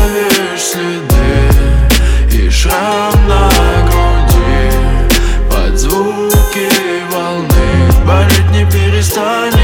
оставишь следы и шрам на груди под звуки волны. Болеть не перестанет.